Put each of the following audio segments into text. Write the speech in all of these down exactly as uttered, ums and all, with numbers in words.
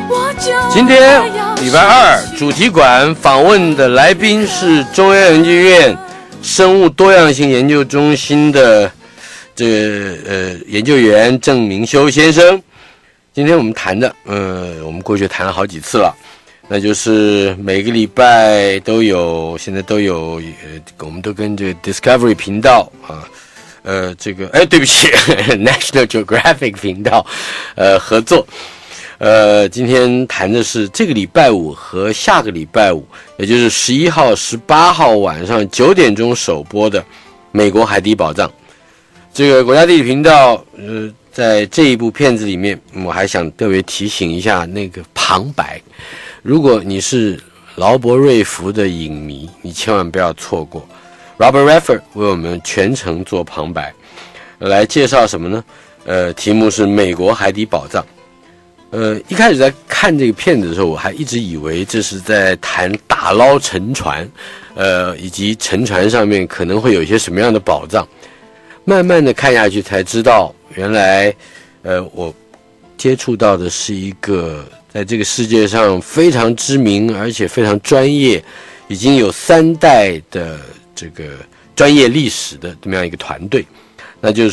今天礼拜二主题馆访问的来宾是中央研究院生物多样性研究中心的这个呃研究员郑明修先生。今天我们谈的呃我们过去谈了好几次了，那就是每个礼拜都有，现在都有呃我们都跟这个 Discovery 频道啊呃这个哎对不起National Geographic 频道呃合作。呃，今天谈的是这个礼拜五和下个礼拜五，也就是十一号、十八号晚上九点钟首播的《美国海底宝藏》。这个国家地理频道，呃，在这一部片子里面，我还想特别提醒一下那个旁白。如果你是劳勃瑞福的影迷，你千万不要错过。Robert Redford 为我们全程做旁白，来介绍什么呢？呃，题目是《美国海底宝藏》。呃，一开始在看这个片子的时候，我还一直以为这是在谈打捞沉船，呃，以及沉船上面可能会有一些什么样的宝藏。慢慢的看下去才知道，原来，呃，我接触到的是一个在这个世界上非常知名而且非常专业，已经有三代的这个专业历史的这么样一个团队，那就是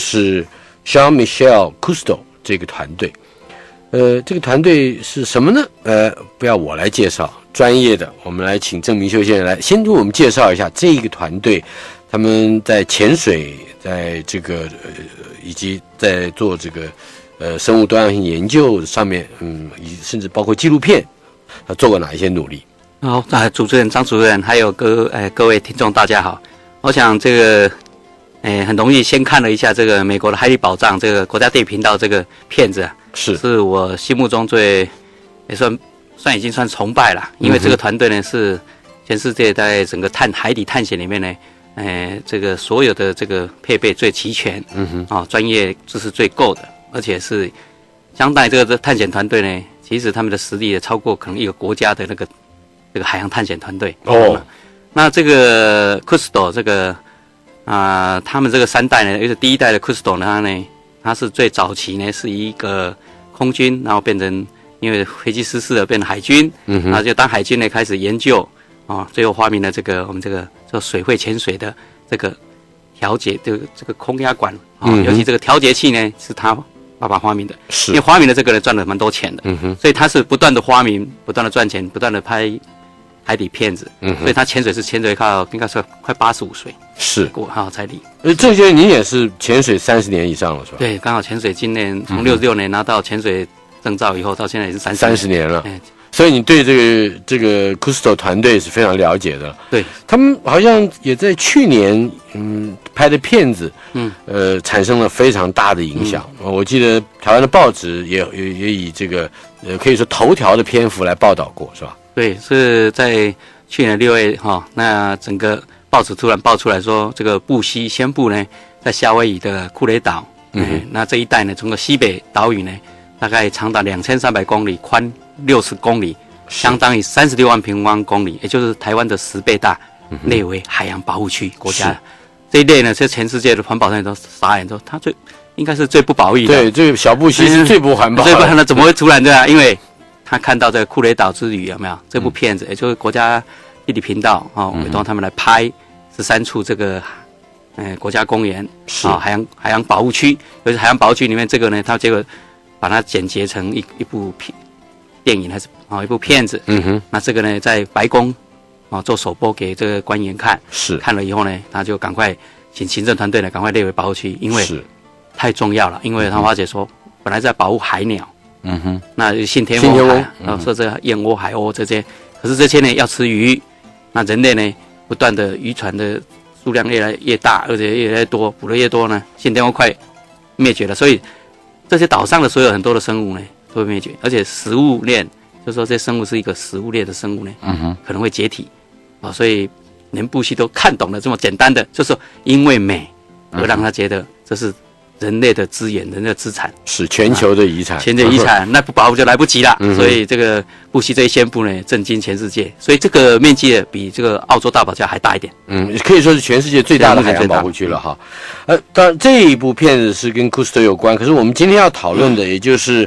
Jean-Michel Cousteau 这个团队。呃，这个团队是什么呢？呃，不要我来介绍，专业的，我们来请郑明修先生来先给我们介绍一下这个团队，他们在潜水，在这个呃，以及在做这个呃生物多样性研究上面，嗯，甚至包括纪录片，他做过哪一些努力？ 好，啊，主持人张主任，还有各呃各位听众，大家好。我想这个，哎，很容易先看了一下这个美国的海底宝藏，这个国家地理频道这个片子啊。 是是我心目中最也算算已经算崇拜了，因为这个团队呢是全世界在整个探海底探险里面呢，呃，这个所有的这个配备最齐全，嗯哼，啊、哦，专业知识最够的，而且是相当于这个探险团队呢，其实他们的实力也超过可能一个国家的那个这个海洋探险团队哦。那这个 Cousteau 这个啊、呃，他们这个三代呢，就是第一代的 Cousteau 呢，他呢。他是最早期呢，是一个空军，然后变成因为飞机失事了，变成海军，嗯，然后就当海军呢开始研究啊、哦，最后发明了这个我们这个做水会潜水的这个调节这个这个空压管啊、哦嗯，尤其这个调节器呢是他爸爸发明的，是因为发明了这个呢赚了蛮多钱的，嗯哼，所以他是不断的发明，不断的赚钱，不断的拍海底片子，嗯，所以他潜水是潜水靠应该说快八十五岁。 是过哈才离。 呃，郑先生，您也是潜水三十年以上了，是吧？ 对，刚好潜水今年从六十六年拿到潜水证照以后，到现在也是三三十年了。所以你对这个这个 Cousteau 团队是非常了解的。 对， 他们好像也在去年嗯拍的片子，嗯，呃，产生了非常大的影响。嗯、我记得台湾的报纸也也也以这个呃可以说头条的篇幅来报道过，是吧？ 对，是在去年六月哈、哦，那整个。报纸突然爆出来说，这个布希宣布呢，在夏威夷的库雷岛，嗯、呃，那这一带呢，整个西北岛屿呢，大概长达两千三百公里，宽六十公里，相当于三十六万平方公里，也就是台湾的十倍大，列为海洋保护区国家。这一类呢，是全世界的环保人都傻眼，说他最应该是最不保育的。 对，这个小布希是最不环保的， 最不环保，怎么会突然这样？因为他看到这个库雷岛之旅有没有这部片子，嗯、也就是国家地理频道啊，委托他们来拍。十三处这个，呃，国家公园啊、哦，海洋海洋保护区，尤其海洋保护区里面这个呢，他结果把它剪辑成一一部片电影还是啊、哦、一部片子，嗯哼，那这个呢在白宫啊、哦、做首播给这个官员看，是看了以后呢，他就赶快请行政团队呢赶快列为保护区，因为太重要了，因为他发觉说、嗯、本来在保护海鸟，嗯哼，那信天翁海，然后说这燕窝、海鸥这些，可是这些呢要吃鱼，那人类呢？不断的渔船的数量越来越大，而且越来越多，捕得越多呢，信天翁快灭绝了。所以这些岛上的所有很多的生物呢都会灭绝，而且食物链，就是说这些生物是一个食物链的生物呢，嗯哼，可能会解体啊。所以连布希都看懂了这么简单的，就是说因为美而让他觉得这是人类的资源，人类的资产， 是全球的遗产， 全球遗产，那不保护就来不及了。嗯、所以这个布希这一宣布呢，震惊全世界。所以这个面积比这个澳洲大堡礁还大一点。 嗯，可以说是全世界最大的海洋保护区了哈。呃，当然这一部片子是跟 Cousteau 有关，可是我们今天要讨论的，也就是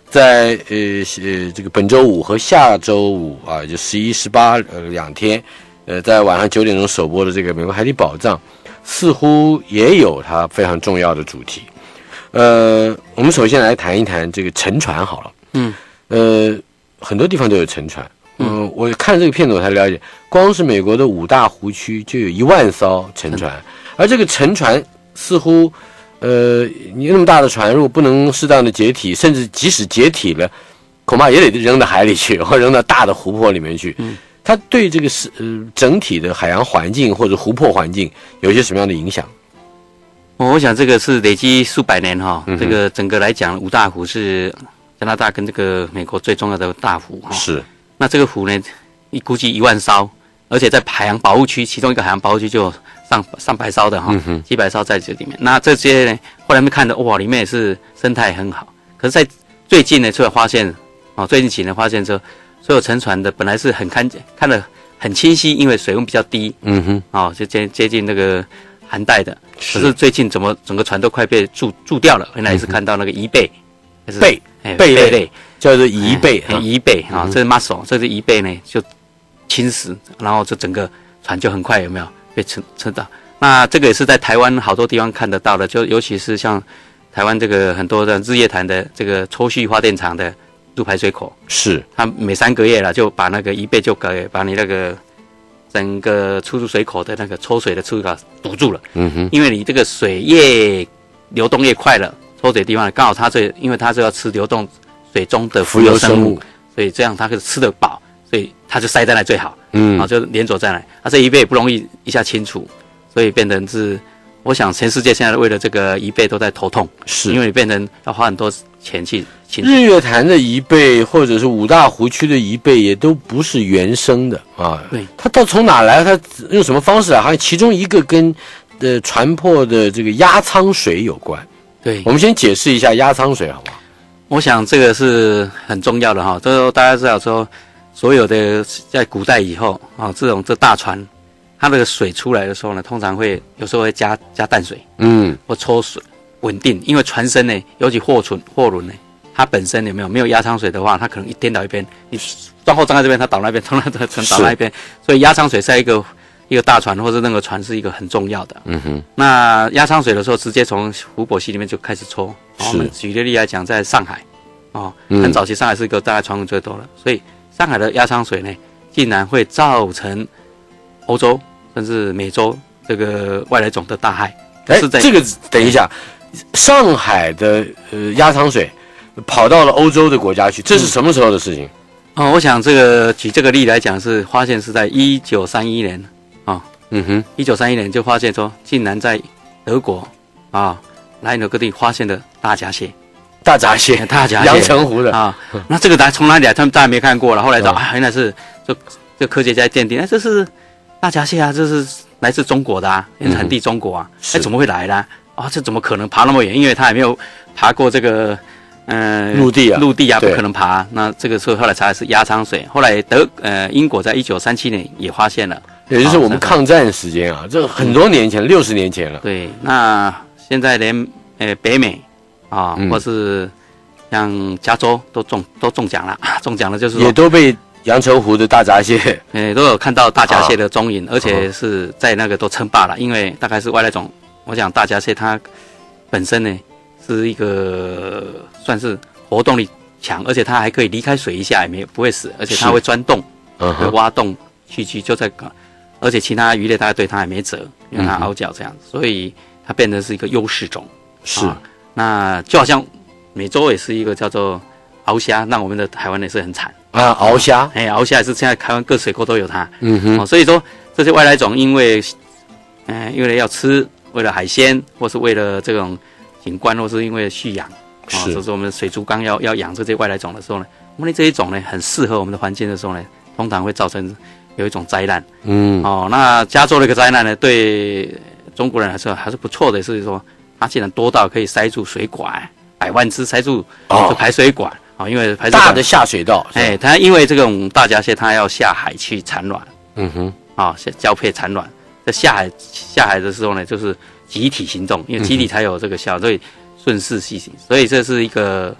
在呃呃这个本周五和下周五啊，就十一、十八呃两天，呃，在晚上九点钟首播的这个美国海底宝藏，似乎也有它非常重要的主题。呃，我们首先来谈一谈这个沉船好了。 嗯， 呃，很多地方都有沉船。嗯、呃，我看这个片子我才了解，光是美国的五大湖区就有一万艘沉船，嗯、而这个沉船似乎，呃，你那么大的船，如果不能适当的解体，甚至即使解体了，恐怕也得扔到海里去，或扔到大的湖泊里面去。嗯，它对这个是呃整体的海洋环境或者湖泊环境有一些什么样的影响？ 我想这个是累积数百年哈、嗯，这个整个来讲，五大湖是加拿大跟这个美国最重要的大湖哈。是。那这个湖呢，一估计一万艘，而且在海洋保护区，其中一个海洋保护区就有上上百艘的哈，嗯、几百艘在这里面。那这些呢，后来我们看到哇，里面也是生态很好。可是，在最近呢，出来发现哦，最近几年发现说，所有沉船的本来是很看看得很清晰，因为水温比较低，嗯哼，哦，就接接近那个寒带的。可是最近怎么整个船都快被注注掉了？原来也是看到那个贻贝， 贝贝类。叫做贻贝， 贻贝啊，这是 muscle， 这是贻贝呢就侵蚀，然后这整个船就很快有没有被沉沉到？那这个也是在台湾好多地方看得到的，就尤其是像台湾这个很多的日月潭的这个抽蓄发电厂的入排水口，是它每三个月了就把那个贻贝就给把你那个整个出入水口的那个抽水的出口堵住了。嗯哼，因为你这个水越流动越快了，抽水的地方刚好它这因为它是要吃流动水中的浮游生物，所以这样它可以吃得饱，所以它就塞在那最好，嗯，然后就连着在那，啊，这贻贝也不容易一下清除，所以变成是，我想全世界现在为了这个贻贝都在头痛，是因为你变成要花很多钱去清除。 日月潭的贻贝或者是五大湖区的贻贝也都不是原生的啊，对，它到从哪来？它用什么方式来？好像其中一个跟呃船舶的这个压舱水有关。对，我们先解释一下压舱水好不好？ 我想这个是很重要的哈，这大家知道说，所有的在古代以后啊，这种这大船，它那个水出来的时候呢，通常会有时候会加加淡水，嗯，或抽水稳定，因为船身呢，尤其货船货轮呢，它本身有没有没有压舱水的话，它可能一颠倒一边，你撞后撞在这边，它倒那边，撞到这船倒那边，所以压舱水在一个一个大船或者那个船是一个很重要的。嗯哼，那压舱水的时候，直接从湖泊溪里面就开始抽。我们举个例来讲，在上海，哦，很早期上海是一个大概船ဝင်最多的，所以上海的压舱水呢，竟然会造成欧洲甚至美洲这个外来种的大害。 哎，这个等一下，上海的呃压舱水跑到了欧洲的国家去，这是什么时候的事情？ 嗯、哦，我想这个举这个例来讲，是发现是在一九三一年啊，哦、嗯哼，一九三一年就发现说，竟然在德国啊。莱茵各地发现的大闸蟹， 大闸蟹， 大闸蟹， 阳澄湖的啊。那这个来从哪里来？他们当然没看过了。后来找、嗯、啊，原来是就这科学家鉴定，哎，这是大闸蟹啊，这是来自中国的啊，原产地中国啊，哎、嗯，怎么会来呢？啊，这怎么可能爬那么远？因为他也没有爬过这个呃陆地啊， 陆地啊，不可能爬。那这个时候后来查的是压舱水。后来德呃英国在一九三七年也发现了， 也就是我们抗战时间啊，这很多年前，六十年前了。 对，那。现在连呃北美啊，嗯、或是像加州都中都中奖了，中奖了就是说也都被阳澄湖的大闸蟹， 呃都有看到大闸蟹的踪影，而且是在那个都称霸了，因为大概是外来种。我想大闸蟹它本身呢是一个算是活动力强，而且它还可以离开水一下也没有不会死，而且它会钻洞，会挖洞去去就在，而且其他鱼类大概对它也没辙，因为它凹脚这样子，所以。它变成是一个优势种，是、啊。那就好像美洲也是一个叫做鳌虾，那我们的台湾也是很惨啊。鳌虾， 哎，鳌虾也是现在台湾各水沟都有它。嗯哼、哦。所以说这些外来种，因为，嗯、呃，因为要吃，为了海鲜，或是为了这种景观，或是因为蓄养，啊，所以说我们水族缸要要养这些外来种的时候呢，我们的这一种呢很适合我们的环境的时候呢，通常会造成有一种灾难。嗯。哦，那加州的一个灾难呢，对。中国人还是还是不错的，是说它竟然多到可以塞住水管，百万只塞住这排水管啊、哦！因为排水管大的下水道， 哎，它因为这种大闸蟹它要下海去产卵，嗯哼，啊、哦，交配产卵，在下海下海的时候呢，就是集体行动，因为集体才有这个效，所以顺势进行，所以这是一个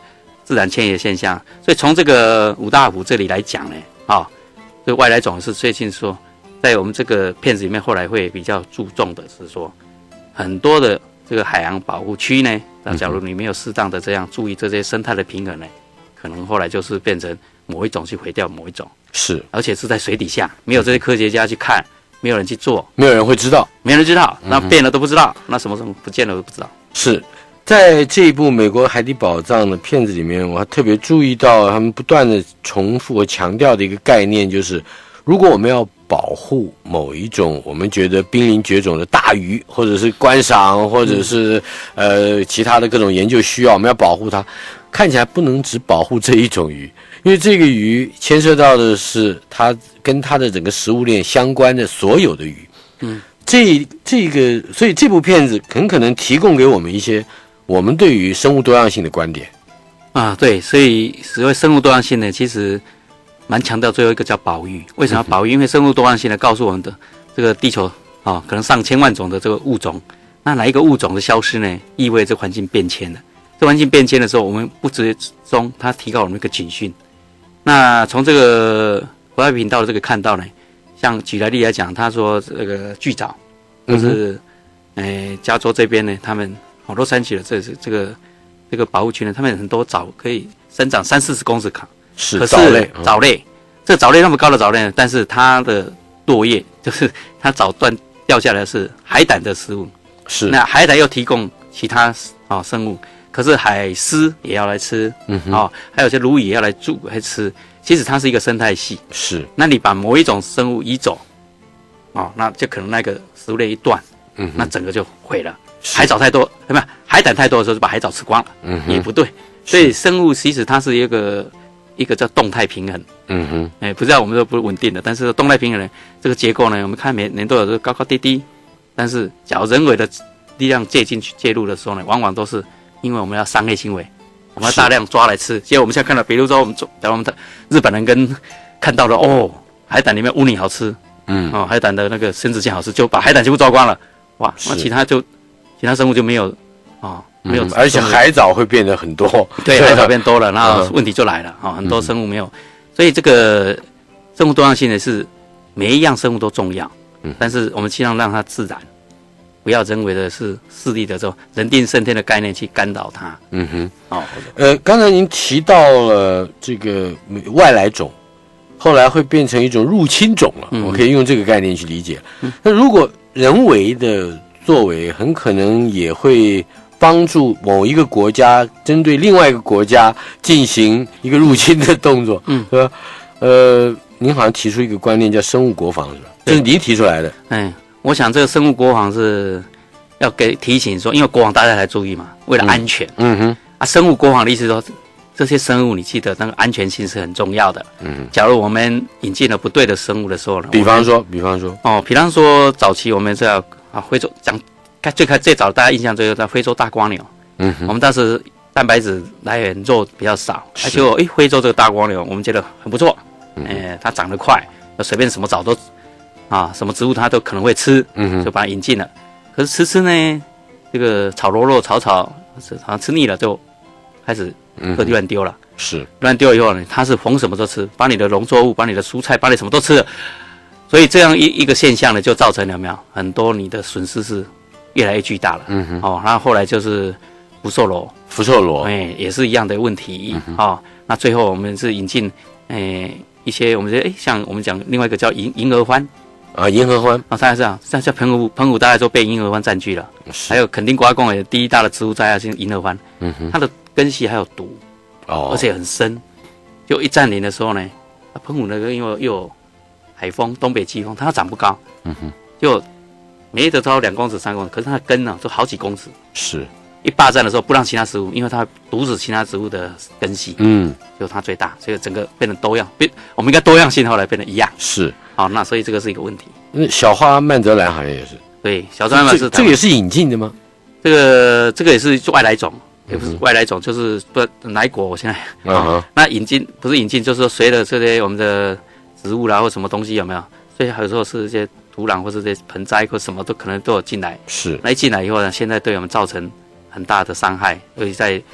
自然迁移的现象。所以从这个五大湖这里来讲呢，啊、哦，这外来种是最近说，在我们这个片子里面后来会比较注重的是说，很多的这个海洋保护区呢，那假如你没有适当的这样注意这些生态的平衡呢，可能后来就是变成某一种去毁掉某一种， 是， 而且是在水底下，没有这些科学家去看，没有人去做， 没有人会知道， 没人知道，那变了都不知道，那什么什么不见了都不知道。 是在这一部《美国海底宝藏》的片子里面，我还特别注意到他们不断的重复和强调的一个概念，就是如果我们要保护某一种我们觉得濒临绝种的大鱼，或者是观赏，或者是呃其他的各种研究需要，我们要保护它，看起来不能只保护这一种鱼，因为这个鱼牵涉到的是它跟它的整个食物链相关的所有的鱼。嗯，这这个，所以这部片子很可能提供给我们一些我们对于生物多样性的观点。 啊，对，所以所谓生物多样性呢，其实蛮强调最后一个叫保育。为什么要保育？因为生物多样性呢，告诉我们的这个地球啊、哦，可能上千万种的这个物种，那哪一个物种的消失呢，意味着环境变迁了。这环境变迁的时候，我们不知中它提高我们一个警讯。那从这个国外频道的这个看到呢，像举来例来讲，他说这个巨藻，就是诶、呃、加州这边呢，他们哦洛杉矶的这这个这个保护区呢，他们很多藻可以生长三四十公尺长。 是可是藻类， 藻类，这个藻类那么高的藻类，但是它的落叶就是它藻断掉下来的是海胆的食物， 是那海胆又提供其他啊、哦、生物，可是海狮也要来吃，嗯哦，还有些鲈鱼也要来住来吃，其实它是一个生态系。 是， 那你把某一种生物移走，哦，那就可能那个食物链一断，嗯，那整个就毁了。海藻太多，对吧？海胆太多的时候就把海藻吃光了，嗯，也不对。所以生物其实它是一个。一个叫动态平衡，嗯哼，哎，不知道我们说不是稳定的，但是动态平衡呢，这个结构呢，我们看每年都有这个高高低低，但是假如人为的力量介进去介入的时候呢，往往都是因为我们要商业行为，我们要大量抓来吃。结果我们现在看到，比如说我们假如我们的日本人跟看到了哦，海胆里面乌尼好吃，嗯，哦，海胆的那个生殖腺好吃，就把海胆全部抓光了，哇，那其他就其他生物就没有啊。哦没有、 嗯，而且海藻会变得很多， 对，海藻变多了，那问题就来了啊、哦！很多生物没有，嗯、所以这个生物多样性呢是每一样生物都重要，嗯，但是我们尽量让它自然，不要人为的是势力的这种人定胜天的概念去干扰它。 嗯哼，哦，呃，刚才您提到了这个外来种，后来会变成一种入侵种了，嗯、我可以用这个概念去理解。嗯、那如果人为的作为，很可能也会。帮助某一个国家针对另外一个国家进行一个入侵的动作，嗯，是吧？呃，您好像提出一个观念叫生物国防，是吧？这是您提出来的。 哎，我想这个生物国防是要给提醒说，因为国防大家来注意嘛，为了安全。嗯, 嗯哼。啊，生物国防的意思说，这些生物你记得那个安全性是很重要的。嗯。假如我们引进了不对的生物的时候呢， 比方说，比方说， 哦，比方说早期我们是要啊，非洲讲。最开最早大家印象最有在非洲大蜗牛，嗯，我们当时蛋白质来源肉比较少，而且哎非洲这个大蜗牛我们觉得很不错，哎、嗯呃、它长得快，随便什么藻都啊什么植物它都可能会吃，嗯，就把它引进了。可是吃吃呢，这个炒螺肉炒炒，好像吃腻了就开始各地乱丢了， 是乱丢以后呢，它是逢什么都吃，把你的农作物、把你的蔬菜、把你什么都吃了，所以这样一一个现象呢，就造成了没有很多你的损失是。越来越巨大了，嗯哼，哦，然后后来就是福寿螺， 福寿螺， 哎，也是一样的问题，嗯、哦，那最后我们是引进，哎，一些我们觉得，哎，像我们讲另外一个叫银银合欢， 啊，银合欢， 啊，大概是这样，像像澎湖，澎湖大概都被银合欢占据了，还有垦丁国家公园第一大的植物灾害是银合欢，嗯哼，它的根系还有毒，哦，而且很深，就一占领的时候呢，澎湖那个因为又有海风，东北季风，它长不高，嗯哼，就。每得超两公尺、三公尺，可是它的根呢、啊，都好几公尺。 是， 一霸占的时候不让其他植物，因为它毒死其他植物的根系。嗯，就它最大，所以整个变成多样，变我们应该多样性，后来变得一样。 是， 好，那所以这个是一个问题。 那小花曼泽兰好像也是。 对，小花曼泽兰这个也是引进的吗？ 这个这个也是外来种，也不是外来种，就是不哪一国？我现在啊，那引进不是引进，就是说随着这些我们的植物啦或什么东西有没有？所以有时候是一些。土壤或是这些盆栽或什么都可能都有进来， 是。 那一进来以后呢，现在对我们造成很大的伤害，尤其在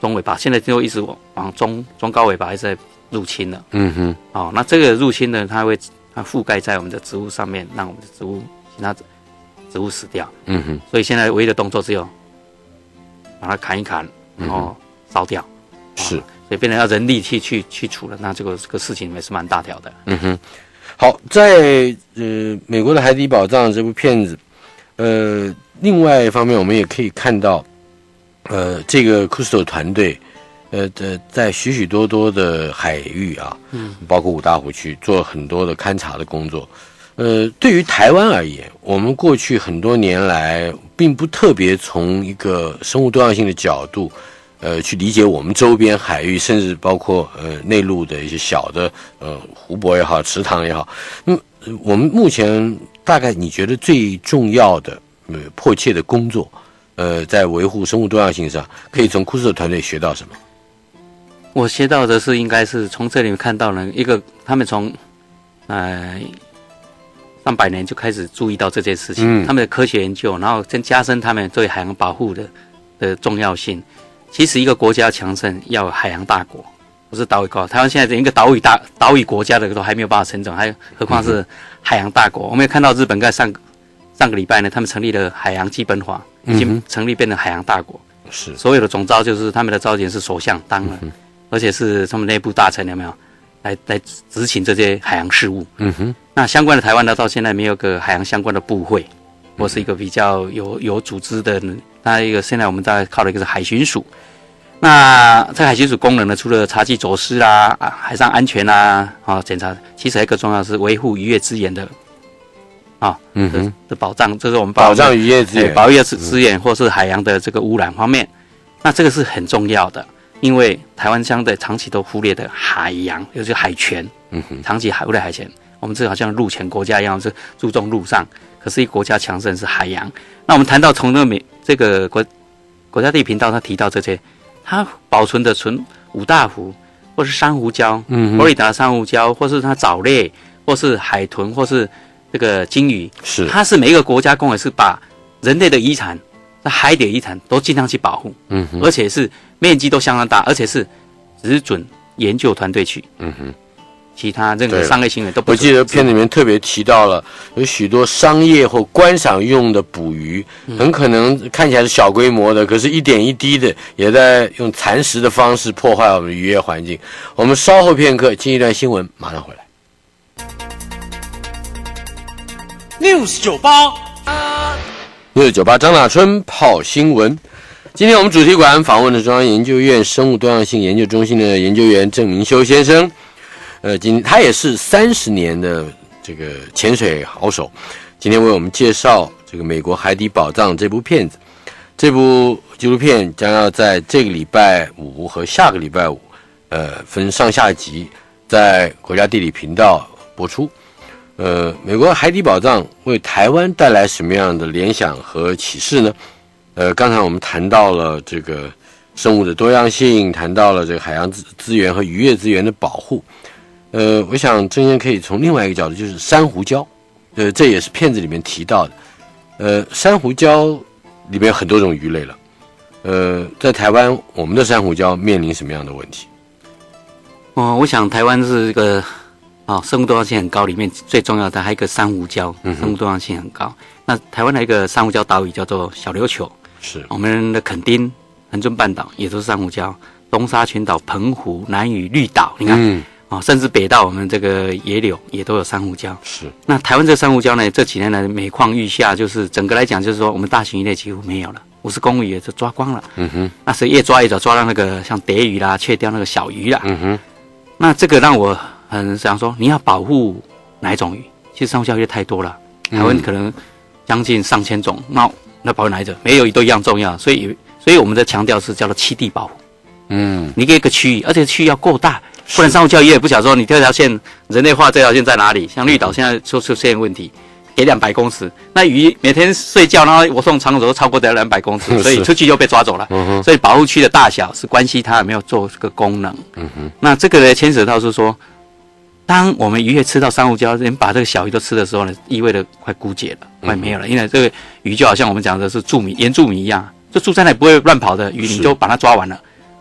中尾巴，现在就一直往往中中高尾巴一直在入侵了。 嗯哼， 哦，那这个入侵呢，它会它覆盖在我们的植物上面，让我们的植物其他植物死掉。 嗯哼， 所以现在唯一的动作只有把它砍一砍，然后烧掉。 嗯、是、 哦，所以变成要人力去去去除了，那这个这个事情也是蛮大条的。 嗯哼，好，在呃美国的海底宝藏这部片子，呃，另外一方面我们也可以看到，呃，这个库斯托团队。呃，在许许多多的海域啊，嗯，包括五大湖区，做很多的勘察的工作。呃，对于台湾而言，我们过去很多年来，并不特别从一个生物多样性的角度，呃，去理解我们周边海域，甚至包括呃内陆的一些小的呃湖泊也好，池塘也好。那、嗯、我们目前大概你觉得最重要的、呃、迫切的工作，呃，在维护生物多样性上，可以从库斯特团队学到什么？ 我学到的是，应该是从这里看到了一个，他们从呃上百年就开始注意到这件事情，嗯、他们的科学研究，然后更加深他们对海洋保护的的重要性。其实一个国家强盛要有海洋大国，不是岛屿国。台湾现在连一个岛屿大岛屿国家的都还没有办法成长，还何况是海洋大国？嗯、我们也看到日本在上上个礼拜呢，他们成立了海洋基本法，已经成立变成海洋大国。 是所有的总召就是他们的召集人是首相当了。嗯而且是他们内部大臣有没有来来执行这些海洋事务？嗯哼。那相关的台湾呢，到现在没有个海洋相关的部会，或是一个比较有有组织的。那一个现在我们大概靠的一个是海巡署。那这个海巡署功能呢，除了查缉走私啦、啊、海上安全啦、啊检查，其实还有一个重要的是维护渔业资源的啊，嗯哼 的, 的保障，这是我们保障渔业资源、 保育资源或是海洋的这个污染方面。那这个是很重要的。因为台湾相对长期都忽略的海洋，尤其是海权，嗯哼，长期忽略海权，我们这好像陆权国家一样，是注重陆上，可是一个国家强盛是海洋。那我们谈到从那个美这个国国家地理频道，他提到这些，它保存的纯五大湖，或是珊瑚礁，嗯，佛罗里达珊瑚礁，或是它藻类，或是海豚，或是这个鲸鱼， 是， 它是每一个国家公园是把人类的遗产。那海底遗产都尽量去保护，嗯哼，而且是面积都相当大，而且是只准研究团队去，嗯哼，其他任何商业行为都不。 我记得片里面特别提到了，有许多商业或观赏用的捕鱼，嗯、很可能看起来是小规模的，可是一点一滴的也在用蚕食的方式破坏我们渔业环境。我们稍后片刻进一段新闻，马上回来。News 九八。六九八张大春泡新闻。今天我们主题馆访问的中央研究院生物多样性研究中心的研究员郑明修先生，呃，今他也是三十年的这个潜水好手，今天为我们介绍这个美国海底宝藏这部片子。这部纪录片将要在这个礼拜五和下个礼拜五，呃，分上下集在国家地理频道播出。呃，美国海底宝藏为台湾带来什么样的联想和启示呢？呃，刚才我们谈到了这个生物的多样性，谈到了这个海洋资资源和渔业资源的保护。呃，我想郑先生可以从另外一个角度，就是珊瑚礁，呃，这也是片子里面提到的。呃，珊瑚礁里面有很多种鱼类了。呃，在台湾，我们的珊瑚礁面临什么样的问题？ 哦，我想台湾是一个。哦，生物多样性很高，里面最重要的还有一个珊瑚礁，生物多样性很高。那台湾的一个珊瑚礁岛屿叫做小琉球， 是我们的垦丁、恒春半岛也都是珊瑚礁，东沙群岛、澎湖、南屿、绿岛，你看，嗯、哦，甚至北到我们这个野柳也都有珊瑚礁。 是。 那台湾这珊瑚礁呢，这几年来每况愈下，就是整个来讲，就是说我们大型鱼类几乎没有了，五十公里也就抓光了。嗯哼。那是越抓越早，抓到那个像蝶鱼啦，却掉那个小鱼啦。嗯哼。那这个让我。很想说，你要保护哪一种鱼？其实珊瑚礁鱼太多了，台湾可能将近上千种，那那保护哪一种？每有鱼都一样重要，所以所以我们的强调是叫做栖地保护。嗯，你给一个区域，而且区域要够大，不然珊瑚礁鱼也不想说你这条线人类画这条线在哪里？像绿岛现在就出现问题，给两百公尺，那鱼每天睡觉，然后我送长轴超过得两百公尺，所以出去就被抓走了。嗯、所以保护区的大小是关系它有没有做这个功能。嗯哼，那这个呢牵扯到是说。当我们渔业吃到珊瑚礁，连把这个小鱼都吃的时候呢，意味着快枯竭了，快没有了。因为这个鱼就好像我们讲的是住民、原住民一样，就住在那里不会乱跑的鱼，你就把它抓完了，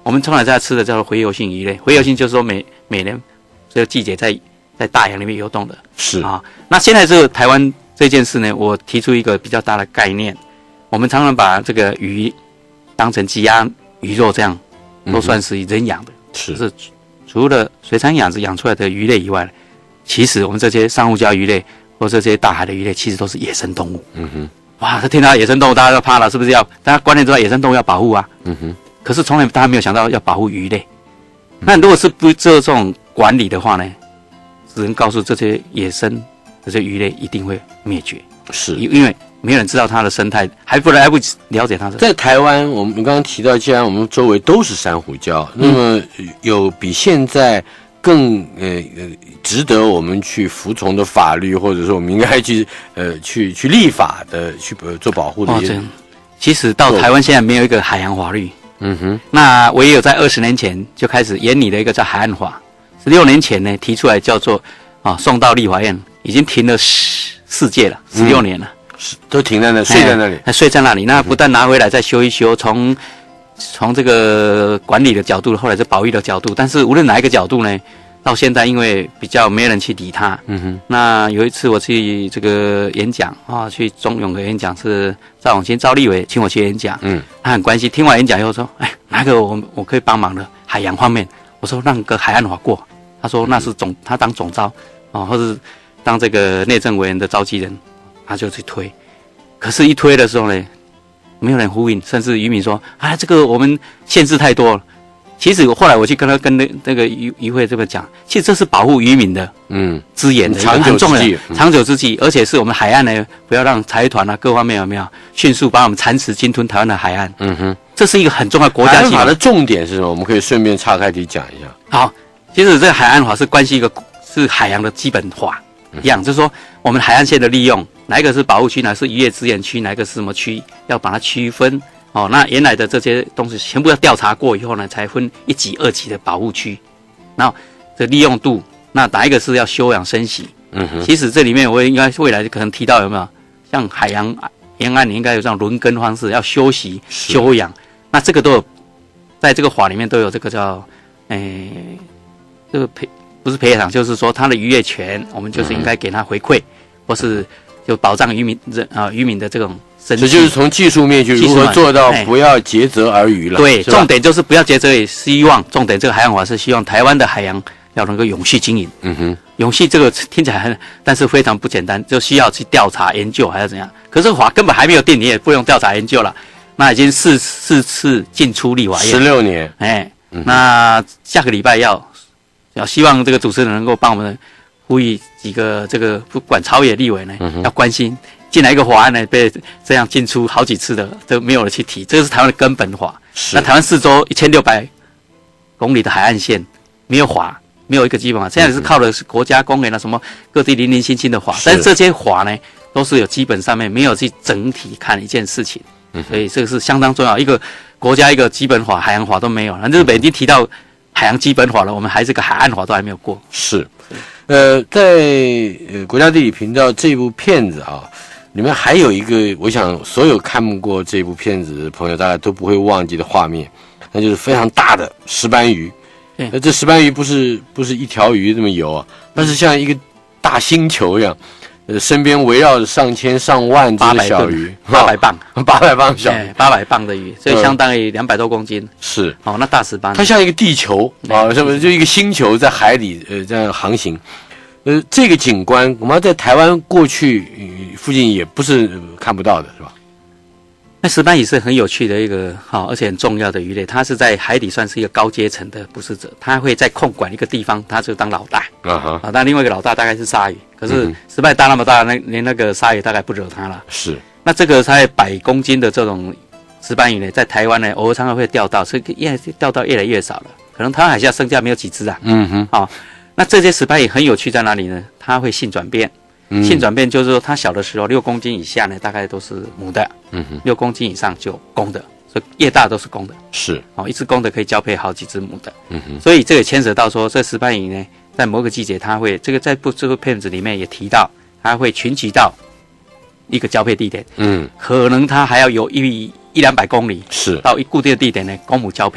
我们通常在吃的叫做洄游性鱼类，洄游性就是说每每年这个季节在在大洋里面游动的。 是啊，那现在这个台湾这件事呢，我提出一个比较大的概念，我们常常把这个鱼当成鸡鸭鱼肉这样，都算是人养的。 是、 嗯，是除了水产养殖养出来的鱼类以外，其实我们这些珊瑚礁鱼类或这些大海的鱼类，其实都是野生动物。嗯哼，哇，他听到野生动物，大家都怕了，是不是要？大家观念知道野生动物要保护啊。嗯哼，可是从来大家没有想到要保护鱼类。嗯、那如果是不做这种管理的话呢，只能告诉这些野生这些鱼类一定会灭绝。 是， 因为没有人知道它的生态，还不来不及了解它的。 在台湾，我们刚刚提到，既然我们周围都是珊瑚礁，那么有比现在更呃呃值得我们去服从的法律，或者说我们应该去呃去去立法的去做保护的一些。 哦，其实到台湾现在没有一个海洋法律。 嗯哼。 那我也有在二十年前就开始研拟的一个叫海岸法，十六年前呢提出来叫做啊送到立法院，已经停了十四届了，十六年了。嗯， 都停在那，睡在那里， 还睡在那里。那不但拿回来再修一修，从从这个管理的角度，后来是保育的角度，但是无论哪一个角度呢，到现在因为比较没人去理它。嗯哼。那有一次我去这个演讲啊，去中永的演讲是赵永清赵立伟请我去演讲。嗯。他很关心，听完演讲以后说：“哎，哪个我我可以帮忙的海洋方面？”我说：“让个海岸法过。”他说：“那是总他当总召啊，或是当这个内政委员的召集人。”他就去推，可是，一推的时候呢，没有人呼应，甚至渔民说：“啊，这个我们限制太多了。”其实后来我去跟他跟那那个渔渔会这边讲，其实这是保护渔民的嗯资源的一个很重要的长久之计，而且是我们海岸呢，不要让财团啊各方面有没有迅速把我们蚕食鲸吞台湾的海岸。嗯哼，这是一个很重要的国家。 海岸法的重点是什么？我们可以顺便岔开题讲一下。 好，其实这个海岸法是关系一个是海洋的基本法一样，就是说我们海岸线的利用。哪一个是保护区，哪个是渔业资源区，哪一个是什么区，要把它区分。哦，那原来的这些东西全部要调查过以后呢，才分一级、二级的保护区。然后这利用度，那哪一个是要休养生息？嗯哼。其实这里面我应该未来可能提到有没有，像海洋沿岸你应该有这种轮耕方式，要休息、休养。那这个都有，在这个法里面都有这个叫，诶、呃，这个培不是培养，就是说他的渔业权，我们就是应该给他回馈，嗯、或是。就保障渔民啊、呃、渔民的这种生计， 这就是从技术面去如何做到不要竭泽而渔了。 对，重点就是不要竭泽，也希望重点这个海洋法是希望台湾的海洋要能够永续经营。嗯哼，永续这个听起来很，但是非常不简单，就需要去调查研究还要怎样。可是法根本还没有定，你也不用调查研究了。那已经四四次进出立法院， 十六年。 哎，嗯、那下个礼拜要要希望这个主持人能够帮我们。呼吁几个这个不管朝野立委呢，嗯、要关心进来一个法案呢，被这样进出好几次的都没有人去提，这个是台湾的根本法。那台湾四周一千六百公里的海岸线没有法，没有一个基本法，现在是靠的是国家公园啊什么各地零零星星的法，但是这些法呢都是有基本上面没有去整体看一件事情，嗯、所以这个是相当重要。一个国家一个基本法、海洋法都没有，那日本已经提到海洋基本法了，我们还是个海岸法都还没有过。 是。呃，在呃国家地理频道这部片子啊，里面还有一个，我想所有看过这部片子的朋友，大家都不会忘记的画面，那就是非常大的石斑鱼。那这石斑鱼不是不是一条鱼这么游啊，那是像一个大星球一样，呃，身边围绕着上千上万只小鱼， 八百磅， 八百磅小鱼， 八百磅的鱼，所以相当于两百多公斤。 是哦，那大石斑， 它像一个地球啊，是不是就一个星球在海里呃这样航行？呃，这个景观我们在台湾过去、呃、附近也不是、呃、看不到的，是吧？ 那石斑鱼是很有趣的一个好、哦，而且很重要的鱼类。它是在海底算是一个高阶层的捕食者，它会在控管一个地方，它就当老大。啊哈。啊，但另外一个老大大概是鲨鱼，可是石斑大那么大，那连那个鲨鱼大概不惹它了。 是。 那这个才百公斤的这种石斑鱼呢，在台湾呢，偶尔常常会钓到，所以越钓到越来越少了。可能台湾海峡剩下没有几只啊。嗯哼。好、哦。那这些石斑鱼很有趣在哪里呢？它会性转变，嗯、性转变就是说它小的时候六公斤以下呢，大概都是母的，嗯哼，六公斤以上就公的，所以越大都是公的。 是， 哦，一只公的可以交配好几只母的，嗯哼，所以这也牵扯到说，这石斑鱼呢，在某个季节它会，这个在部这个片子里面也提到，它会群集到一个交配地点，嗯，可能它还要有一一两百公里， 是到一固定的地点呢，公母交配。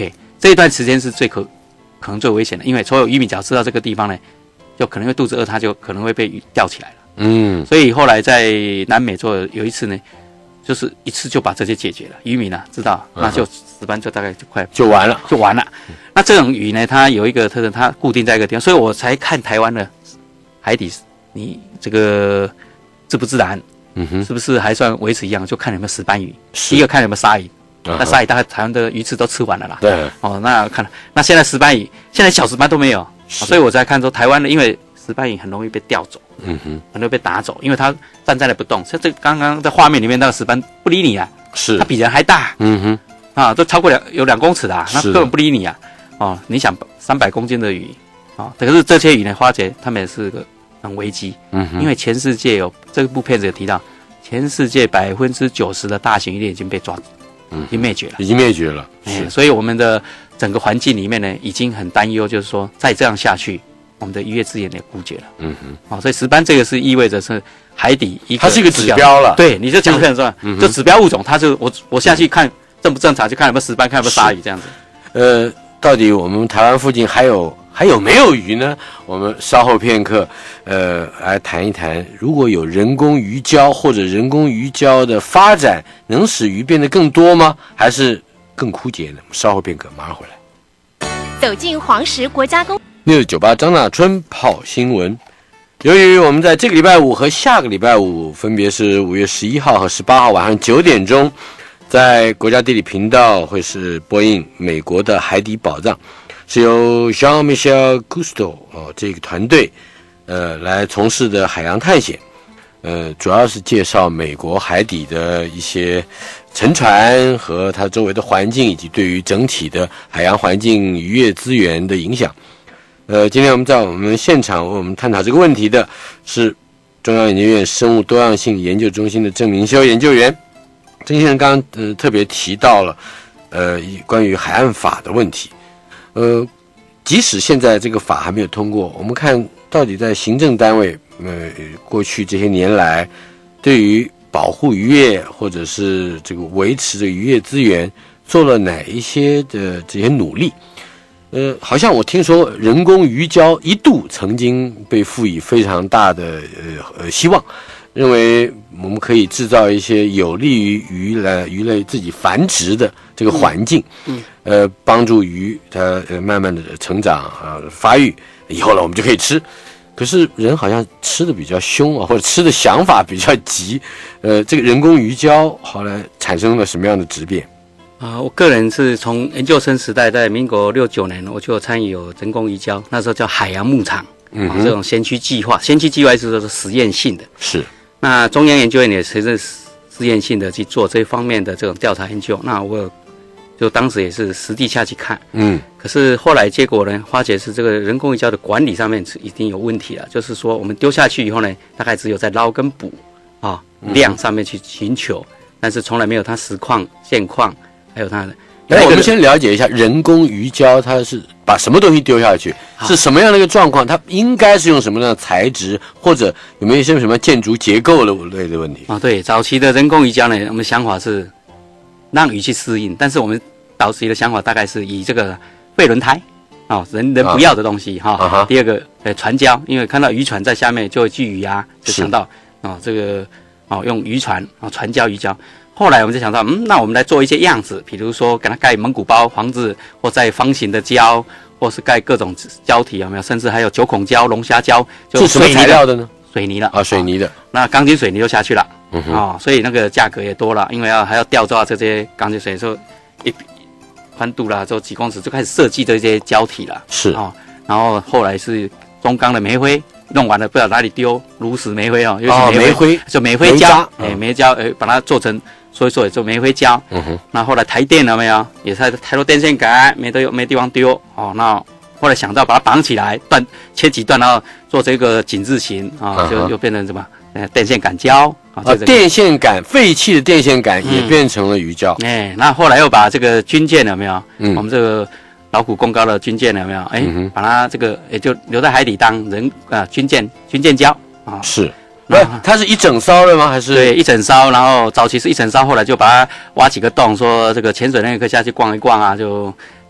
这一段时间是最可可能最危险的，因为所有渔民只要知道这个地方呢，就可能会肚子饿，他就可能会被鱼钓起来了。嗯，所以后来在南美洲有一次呢，就是一次就把这些解决了。渔民啊知道，那就石斑就大概就快就完了， 就完了。那这种鱼呢，它有一个特征，它固定在一个地方，所以我才看台湾的海底，你这个自不自然，嗯哼，是不是还算维持一样？就看有没有石斑鱼，第一个看有没有鲨鱼。那鲨鱼大概台湾的鱼翅都吃完了啦。对。哦，那看，那现在石斑鱼，现在小石斑都没有，哦、所以我才看说台湾的，因为石斑鱼很容易被调走，嗯哼，很容易被打走，因为它站在那不动。像这刚刚在画面里面那个石斑不理你啊，是，它比人还大，嗯哼，啊，都超过两有两公尺的、啊，那根本不理你啊。哦，你想三百公斤的鱼，啊、哦，可是这些鱼呢，花姐他们也是个很危机，嗯哼，因为全世界有这部片子有提到，全世界百分之九十的大型渔猎已经被抓。已经灭绝了， 已经灭绝了。 嗯，所以我们的整个环境里面呢，已经很担忧，就是说再这样下去，我们的渔业资源也枯竭了。嗯哼，哦，所以石斑这个是意味着是海底一个， 它是一个指标了。 对，你就讲看说，嗯、就指标物种，它就我我下去看正不正常，就看有没有石斑，看有没有鲨鱼这样子。 呃，到底我们台湾附近还有还有没有鱼呢？我们稍后片刻，呃，来谈一谈，如果有人工鱼礁或者人工鱼礁的发展，能使鱼变得更多吗？还是更枯竭呢？稍后片刻，马上回来。 走进黄石国家公六九八张大春跑新闻。由于我们在这个礼拜五和下个礼拜五，分别是五月十一号和十八号晚上九点钟，在国家地理频道会是播映美国的海底宝藏。是由 Jean-Michel Cousteau 哦这个团队呃来从事的海洋探险，呃主要是介绍美国海底的一些沉船和它周围的环境，以及对于整体的海洋环境渔业资源的影响。呃，今天我们在我们现场为我们探讨这个问题的是中央研究院生物多样性研究中心的郑明修研究员。郑先生刚刚呃特别提到了呃关于海岸法的问题。呃，即使现在这个法还没有通过，我们看到底在行政单位，呃，过去这些年来，对于保护渔业或者是这个维持这个渔业资源，做了哪一些的这些努力？呃，好像我听说人工鱼礁一度曾经被赋予非常大的呃呃希望，认为我们可以制造一些有利于鱼来鱼类自己繁殖的这个环境，嗯，嗯呃，帮助鱼它呃慢慢的成长啊、呃、发育，以后呢我们就可以吃。可是人好像吃的比较凶啊，或者吃的想法比较急，呃，这个人工鱼礁后来产生了什么样的质变？ 啊、呃，我个人是从研究生时代，在民国六九年，我就参与有人工鱼礁，那时候叫海洋牧场，嗯、啊，这种先驱计划，先驱计划是说是实验性的， 是。那中央研究院也随着实验性的去做这方面的这种调查研究，那我就当时也是实地下去看，嗯，可是后来结果呢，发觉是这个人工鱼礁的管理上面是一定有问题了，就是说我们丢下去以后呢，大概只有在捞跟捕啊量上面去寻求，但是从来没有它实况、现况，还有它的。 那我们先了解一下人工鱼礁，它是把什么东西丢下去，是什么样的一个状况？它应该是用什么样的材质，或者有没有一些什么建筑结构类的问题？ 啊，对，早期的人工鱼礁呢，我们想法是让鱼去适应，但是我们早期的想法大概是以这个废轮胎啊、哦，人人不要的东西哈。啊啊、第二个，呃，船礁，因为看到渔船在下面就会聚鱼啊，就想到啊、哦、这个哦用渔船啊、哦、船礁鱼礁。后来我们就想到，嗯，那我们来做一些样子，比如说给它盖蒙古包房子，或在方形的礁，或是盖各种礁体，有没有？甚至还有九孔礁、龙虾礁， 就是什么材料的呢？ 水泥了啊，水泥的。 那钢筋水泥就下去了，嗯哼，哦，所以那个价格也多了，因为要还要吊抓这些钢筋水泥，说一宽度啦，之后几公尺就开始设计这些礁体了， 是哦。然后后来是中钢的煤灰。弄完了不知道哪里丢，如石煤灰哦，尤其煤灰，就煤灰胶，哎，煤胶，哎，把它做成所以说也做煤灰胶。嗯哼。那后来台电了没有？也是太多电线杆，没得没地方丢哦。那后来想到把它绑起来，断切几段，然后做这个井字形啊，就又变成什么？呃，电线杆胶啊， 啊，电线杆废弃的电线杆也变成了鱼胶。 哎，那后来又把这个军舰有没有？嗯，我们这个。劳苦功高的军舰有没有？哎、欸，嗯、把它这个也就留在海底当人啊、呃、军舰军舰礁啊。 是，那它是一整艘的吗？还是？ 对，一整艘。然后早期是一整艘，后来就把它挖几个洞，说这个潜水人也可以下去逛一逛啊，就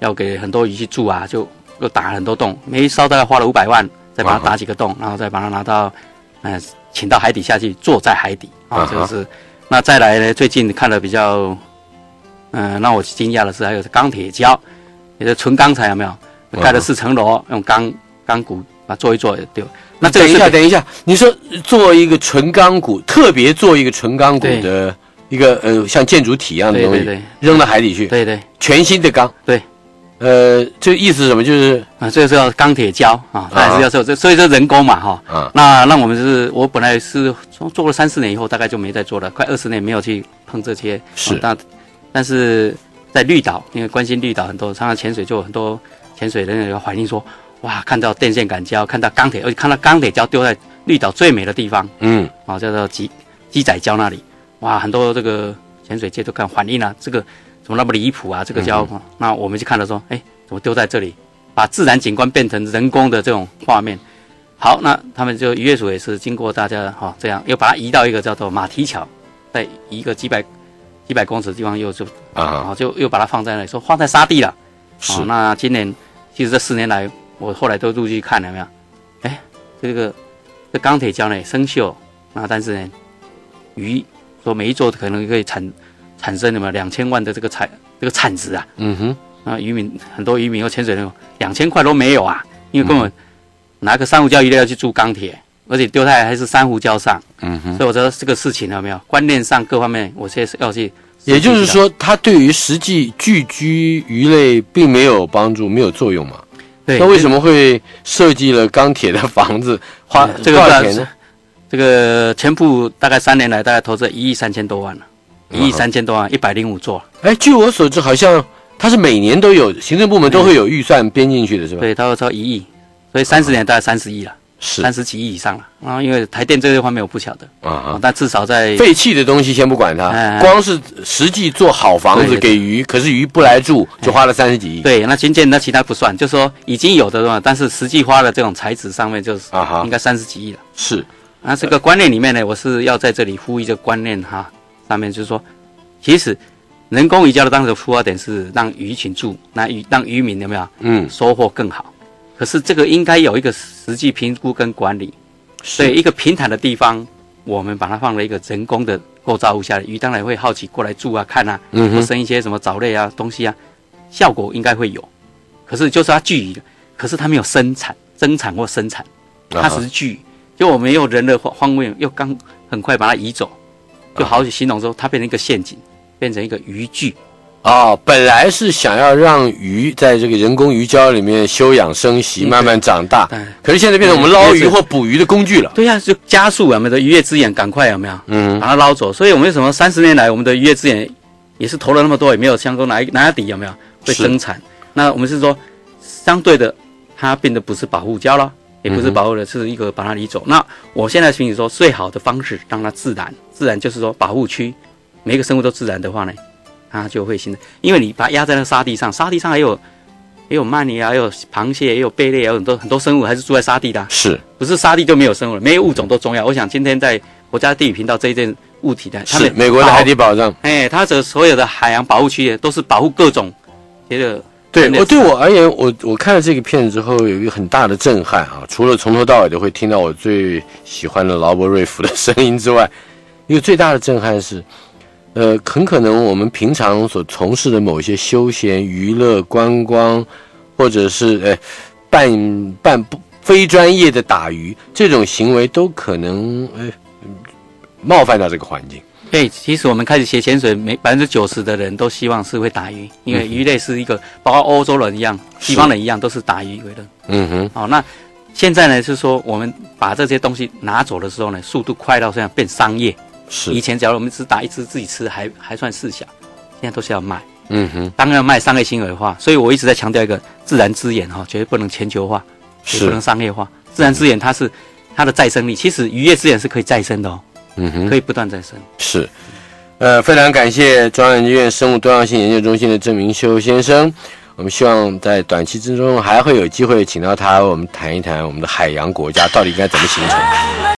要给很多鱼去住啊，就又打很多洞，每一艘大概花了五百万，再把它打几个洞，然后再把它拿到，呃，请到海底下去，坐在海底啊，这个是。那再来呢，最近看了比较，嗯、呃，让我惊讶的是，还有钢铁礁，也是纯钢材，有没有？盖了四层楼，用钢钢骨把它做一做也丢。那这个等一下，等一下，你说做一个纯钢骨，特别做一个纯钢骨的一个呃像建筑体一样的东西， 对对对， 扔到海底去， 对对， 全新的钢， 对， 呃，这意思是什么？就是啊，这个是要钢铁胶啊，它还是要做这，所以这人工嘛哈。啊，那那我们是，我本来是做了三四年以后，大概就没再做了，快二十年没有去碰这些。 是， 但但是在绿岛，因为关心绿岛很多，常常潜水就有很多潜水人有反映说。哇，看到电线杆胶，看到钢铁，而且看到钢铁胶丢在绿岛最美的地方，嗯，啊，叫做鸡鸡仔礁那里，哇，很多这个潜水界都看反应啊，这个怎么那么离谱啊？这个胶，嗯、那我们就看了说，哎，怎么丢在这里，把自然景观变成人工的这种画面。好，那他们就渔业署也是经过大家哈、哦、这样，又把它移到一个叫做马蹄桥，在移一个几百几百公尺的地方又就啊、哦，就又把它放在那里，说放在沙地了。 是， 哦、那今年其实这四年来。我后来都陆续看了没有？哎，这个这钢铁礁呢生锈，那但是呢，鱼说每一座可能可以产产生什么两千万的这个产这个产值啊。嗯哼，啊渔民很多渔民和潜水人两千块都没有啊，因为根本拿个珊瑚礁鱼类要去注钢铁，而且丢在还是珊瑚礁上。嗯哼，所以我觉得这个事情有没有观念上各方面，我现在是要去。 也就是说，它对于实际聚居鱼类并没有帮助，没有作用嘛？ 对， 那为什么会设计了钢铁的房子？花这个多少钱呢？ 这个全部大概三年来，大概投资一亿三千多万了，一亿三千多万，一百零五座。 哎，据我所知，好像它是每年都有行政部门都会有预算编进去的，是吧？ 对，它会超一亿，所以三十年大概三十亿了。 是三十几亿以上了，然后因为台电这个方面我不晓得啊， 但至少在废弃的东西先不管它，哎、光是实际做好房子给鱼，可是鱼不来住，就花了三十几亿。 对，那新建那其他不算，就说已经有的嘛，但是实际花的这种材质上面就是应该三十几亿了。 是， 那这个观念里面呢，我是要在这里呼吁这个观念哈，上面就是说，其实人工鱼礁的当时的出发点是让鱼群住，那鱼让渔民有没有嗯收获更好，可是这个应该有一个实际评估跟管理。所以一个平坦的地方，我们把它放了一个人工的构造物下来，鱼当然会好奇过来住啊、看啊，嗯，或生一些什么藻类啊东西啊，效果应该会有。可是就是它聚鱼，可是它没有生产、增产或生产，它只是聚。就我们用人的方位，又刚很快把它移走，就好形容说它变成一个陷阱，变成一个渔具。 哦，本来是想要让鱼在这个人工鱼礁里面休养生息，慢慢长大，可是现在变成我们捞鱼或捕鱼的工具了。 对呀、啊，就加速我们的渔业资源赶快有没有？嗯，把它捞走。所以我们为什么三十年来我们的渔业资源也是投了那么多，也没有相公拿拿底有没有会增产？那我们是说，相对的，它变得不是保护礁了，也不是保护的，是一个把它移走。那我现在心里说，最好的方式让它自然，自然就是说保护区，每一个生物都自然的话呢。它就会形成，因为你把它压在那沙地上，沙地上还有，也有鳗鱼啊，还有螃蟹，也有贝类，也有很多很多生物还是住在沙地的、啊。 是， 不是沙地就没有生物了？每个物种都重要。我想今天在国家地理频道这一件物体的， 是美国的海底保障。 哎，它这所有的海洋保护区都是保护各种，这个。 对我对我而言，我我看了这个片子之后，有一个很大的震撼啊！除了从头到尾都会听到我最喜欢的劳勃瑞福的声音之外，一个最大的震撼是。呃，很可能我们平常所从事的某些休闲娱乐、观光，或者是呃半半不非专业的打鱼这种行为，都可能呃冒犯到这个环境。 对，其实我们开始学潜水，每百分之九十的人都希望是会打鱼，因为鱼类是一个，包括欧洲人一样、西方人一样，都是打鱼为乐。嗯哼。好、哦，那现在呢是说，我们把这些东西拿走的时候呢，速度快到这样变商业。 是， 以前假如我们只打一只自己吃还还算事小，现在都是要卖。 嗯哼， 当然要卖商业行为化，所以我一直在强调一个自然资源哈，绝对不能全球化，也不能商业化。自然资源它是它的再生力，其实渔业资源是可以再生的哦。嗯哼，可以不断再生。 是，呃，非常感谢中央研究院生物多样性研究中心的郑明修先生。我们希望在短期之中还会有机会请到他，我们谈一谈我们的海洋国家到底应该怎么形成。